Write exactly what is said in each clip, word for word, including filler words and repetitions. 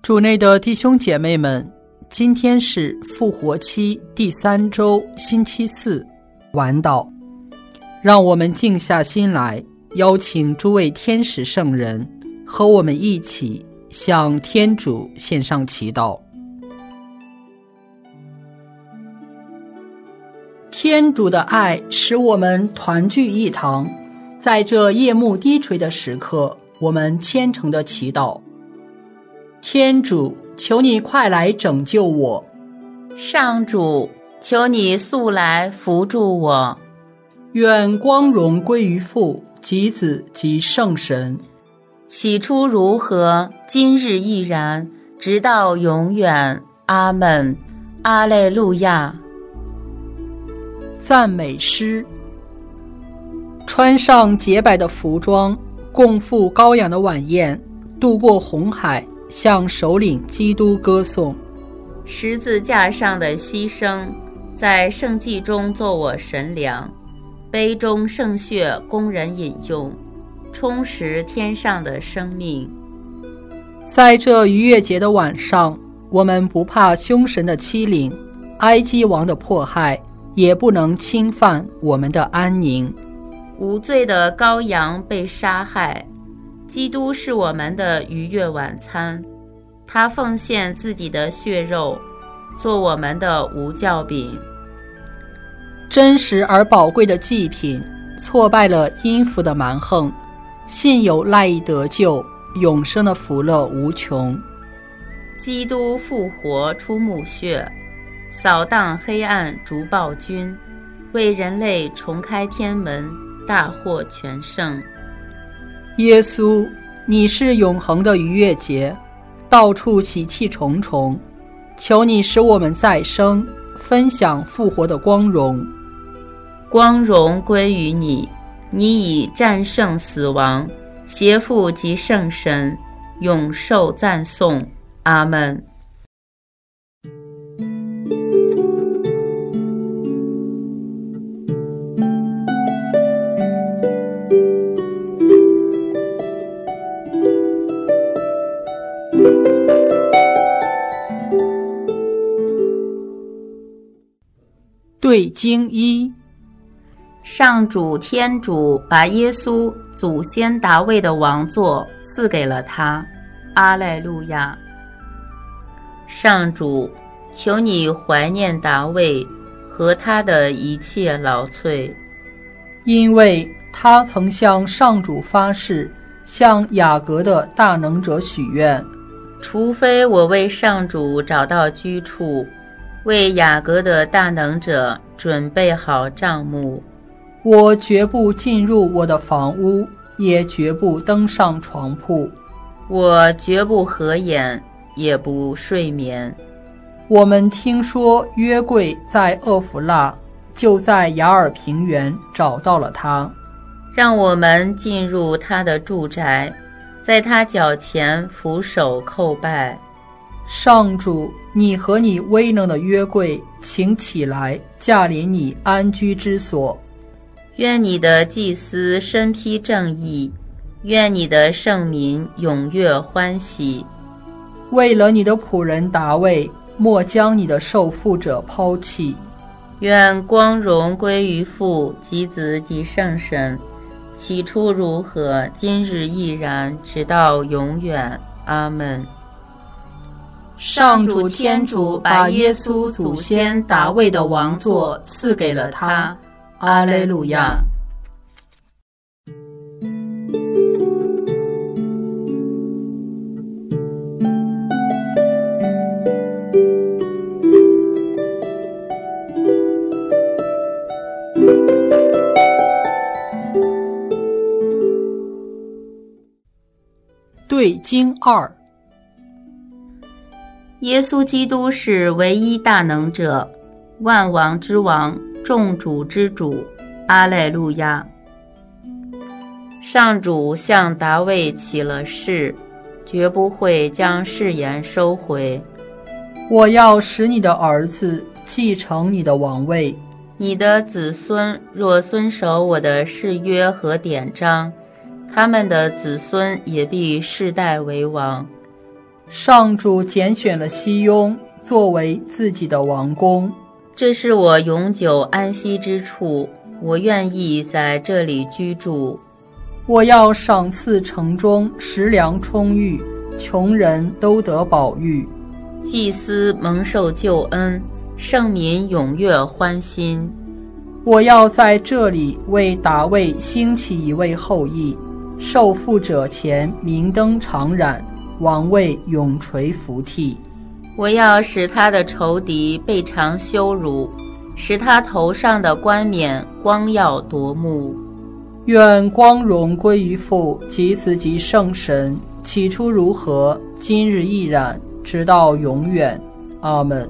主内的弟兄姐妹们，今天是复活期第三周星期四晚祷，让我们静下心来，邀请诸位天使圣人和我们一起向天主献上祈祷。天主的爱使我们团聚一堂，在这夜幕低垂的时刻，我们虔诚地祈祷。天主，求你快来拯救我。 上主，求你速来扶助我。 愿光荣归于父及子及圣神。 起初如何，今日亦然，直到永远。阿们。阿肋路亚。 赞美诗。穿上洁白的服装，共赴羔羊的晚宴，渡过红海，向首领基督歌颂。 十字架上的牺牲，在圣祭中做我神粮，杯中圣血供人饮用，充实天上的生命。 在这逾越节的晚上，我们不怕凶神的欺凌，埃及王的迫害，也不能侵犯我们的安宁。 无罪的羔羊被杀害，基督是我们的逾越晚餐，他奉献自己的血肉，做我们的无酵饼。 真实而宝贵的祭品，挫败了阴府的蛮横，信有赖以得救，永生的福乐无穷。 基督复活出墓穴，扫荡黑暗逐暴君，为人类重开天门，大获全胜。 耶稣，你是永恒的逾越节，到处喜气重重，求你使我们再生，分享复活的光荣。 光荣归于你，你已战胜死亡，邪父及圣神，永受赞颂。阿们。 对经一。 上主天主把耶稣祖先达味的王座赐给了他。阿肋路亚。上主，求你怀念达味和他的一切劳瘁， 因为他曾向上主发誓，向雅各的大能者许愿， 除非我为上主找到居处，为雅各的大能者准备好帐幕， 我绝不进入我的房屋，也绝不登上床铺， 我绝不合眼，也不睡眠。 我们听说约柜在厄弗拉，就在雅尔平原找到了他。 让我们进入他的住宅，在他脚前俯首叩拜。 上主，你和你威能的约柜，请起来，驾临你安居之所。 愿你的祭司身披正义，愿你的圣民踊跃欢喜。 为了你的仆人达味，莫将你的受缚者抛弃。 愿光荣归于父及子及圣神，起初如何，今日亦然，直到永远。阿们。 上主天主把耶稣祖先达味的王座赐给了他。阿肋路亚。对经二。 耶稣基督是唯一大能者，万王之王，众主之主。阿肋路亚。上主向达味起了誓，绝不会将誓言收回。 我要使你的儿子继承你的王位， 你的子孙若遵守我的誓约和典章，他们的子孙也必世代为王。 上主拣选了西雍作为自己的王宫， 这是我永久安息之处，我愿意在这里居住。 我要赏赐城中食粮充裕，穷人都得饱飫。 祭司蒙受救恩，圣民踊跃欢欣。 我要在这里为达味兴起一位后裔，受傅者前明灯常燃，王位永垂伏替。 我要使他的仇敌被常羞辱，使他头上的冠冕光耀夺目。 愿光荣归于父及子及圣神，起初如何，今日亦然，直到永远。阿们。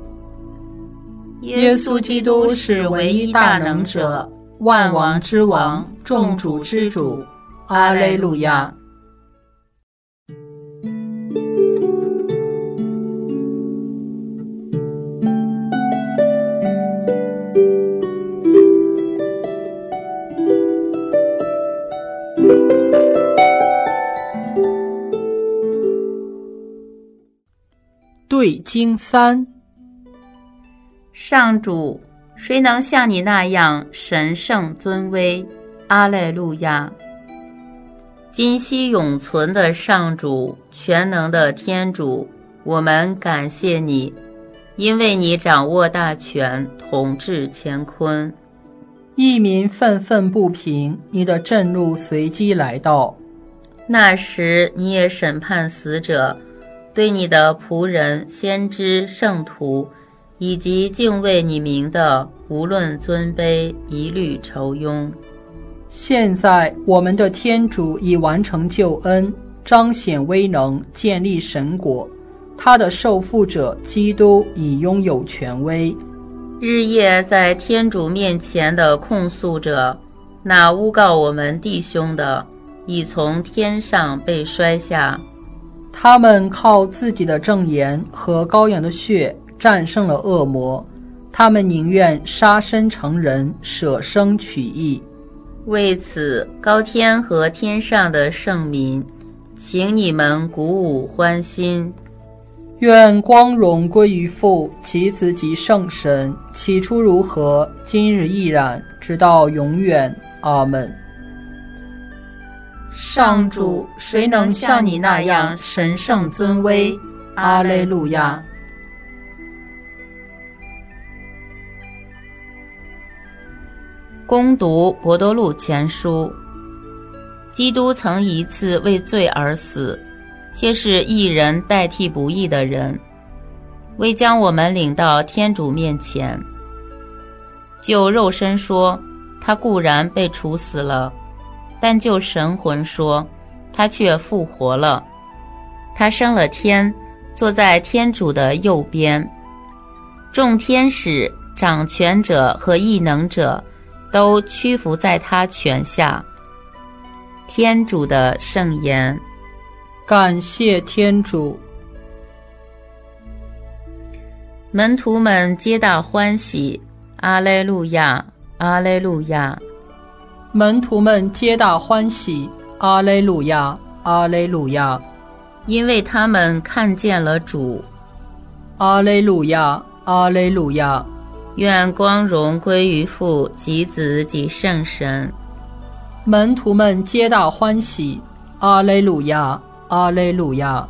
耶稣基督是唯一大能者，万王之王，众主之主。阿肋路亚。 对经三。 上主，谁能像你那样神圣尊威？阿肋路亚。今昔永存的上主，全能的天主，我们感谢你，因为你掌握大权，统治乾坤。 一民愤愤不平，你的震怒随即来到。 那时你也审判死者，对你的仆人、先知、圣徒以及敬畏你名的，无论尊卑，一律酬庸。 现在我们的天主已完成救恩，彰显威能，建立神国，他的受傅者基督已拥有权威。 日夜在天主面前的控诉者，那诬告我们弟兄的，已从天上被摔下。 他们靠自己的证言和羔羊的血战胜了恶魔，他们宁愿杀身成人，舍生取义。 为此，高天和天上的圣民，请你们鼓舞欢心。 愿光荣归于父及子及圣神，起初如何，今日亦然，直到永远。阿们。 上主，谁能像你那样神圣尊威？阿肋路亚。攻读伯多禄前书。基督曾一次为罪而死，且是义人代替不义的人，为将我们领到天主面前。就肉身说，他固然被处死了，但就神魂说，他却复活了。他升了天，坐在天主的右边。众天使、掌权者和异能者都屈服在他权下。天主的圣言。 感谢天主。 门徒们皆大欢喜，阿肋路亚，阿肋路亚。 门徒们皆大欢喜，阿肋路亚，阿肋路亚。 因为他们看见了主。 阿肋路亚，阿肋路亚。 愿光荣归于父及子及圣神。 门徒们皆大欢喜，阿肋路亚，阿肋路亚。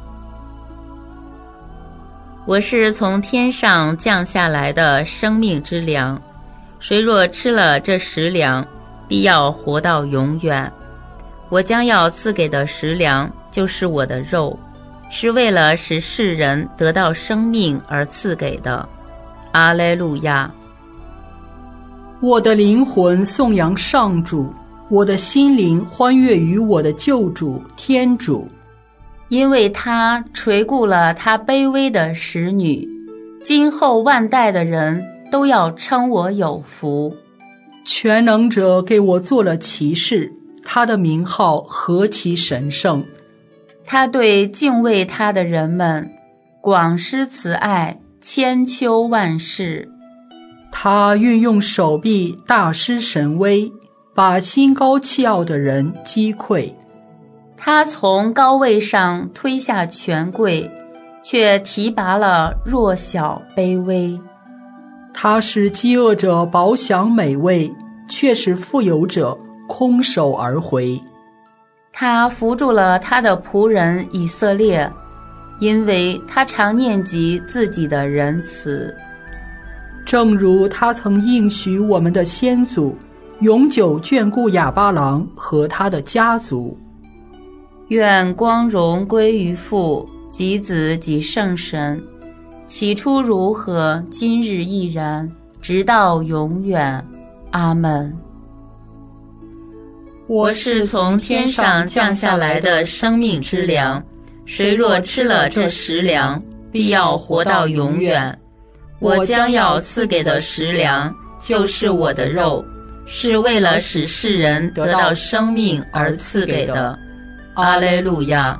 我是从天上降下来的生命之粮，谁若吃了这食粮，必要活到永远。我将要赐给的食粮，就是我的肉，是为了使世人得到生命而赐给的。阿肋路亚。 我的灵魂颂扬上主，我的心灵欢悦于我的救主天主， 因为他垂顾了他卑微的使女，今后万代的人都要称我有福。 全能者给我做了骑士，他的名号何其神圣。 他对敬畏他的人们广施慈爱，千秋万世。 他运用手臂大施神威，把心高气傲的人击溃。 他从高位上推下权贵， 却提拔了弱小卑微。 他使饥饿者饱享美味，却使富有者空手而回。 他扶助了他的仆人以色列，因为他常念及自己的仁慈。 正如他曾应许我们的先祖，永久眷顾亚巴郎和他的家族。 愿光荣归于父及子及圣神，起初如何，今日亦然，直到永远。阿们。我是从天上降下来的生命之粮，谁若吃了这食粮，必要活到永远。我将要赐给的食粮，就是我的肉，是为了使世人得到生命而赐给的。阿肋路亚。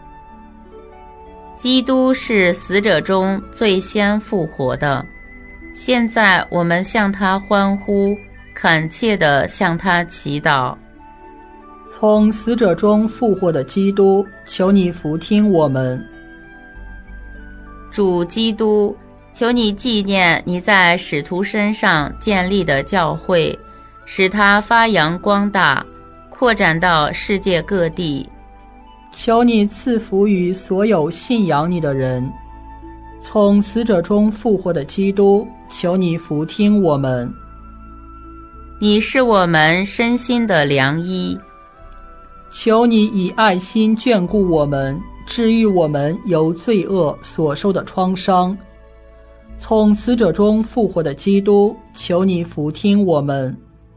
基督是死者中最先复活的，现在我们向他欢呼，恳切地向他祈祷。 从死者中复活的基督，求你俯听我们。 主基督，求你纪念你在使徒身上建立的教会，使它发扬光大，扩展到世界各地。 求你赐福于所有信仰你的人。从死者中复活的基督，求你俯听我们。 你是我们身心的良医， 求你以爱心眷顾我们，治愈我们由罪恶所受的创伤。从死者中复活的基督，求你俯听我们。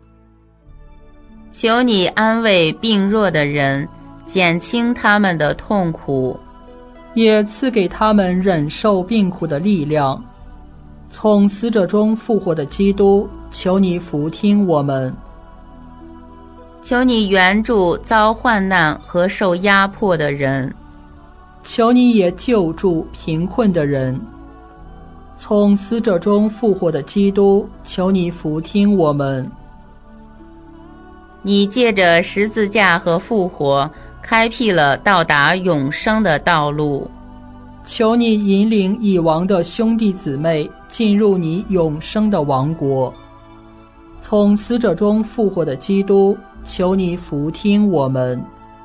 求你安慰病弱的人，减轻他们的痛苦， 也赐给他们忍受病苦的力量。从死者中复活的基督，求你俯听我们。 求你援助遭患难和受压迫的人， 求你也救助贫困的人。从死者中复活的基督，求你俯听我们。 你借着十字架和复活，开辟了到达永生的道路。 求你引领已亡的兄弟姊妹进入你永生的王国。从死者中复活的基督，求你俯听我们。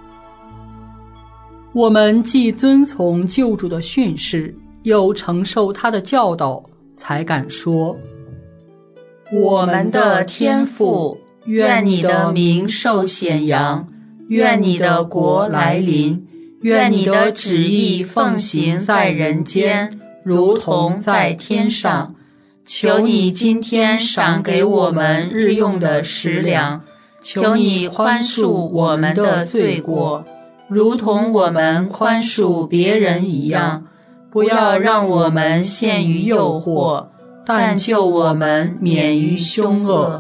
我们既遵从救主的训示，又承受他的教导，才敢说： 我们的天父，愿你的名受显扬，愿你的国来临，愿你的旨意奉行在人间，如同在天上。求你今天赏给我们日用的食粮，求你宽恕我们的罪过，如同我们宽恕别人一样。不要让我们陷于诱惑，但救我们免于凶恶。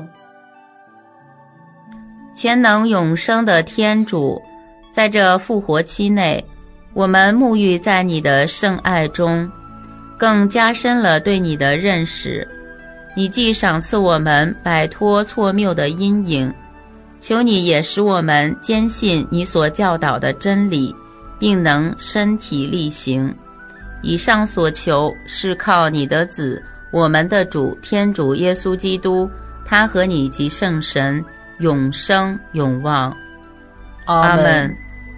全能永生的天主，在这复活期内，我们沐浴在你的圣爱中，更加深了对你的认识。你既赏赐我们摆脱错谬的阴影，求你也使我们坚信你所教导的真理，并能身体力行。以上所求是靠你的子，我们的主天主耶稣基督，他和你及圣神永生永望。阿们。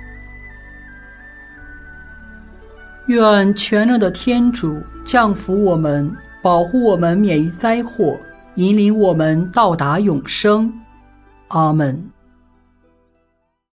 愿全能的天主降福我们，保护我们免于灾祸，引领我们到达永生。阿们。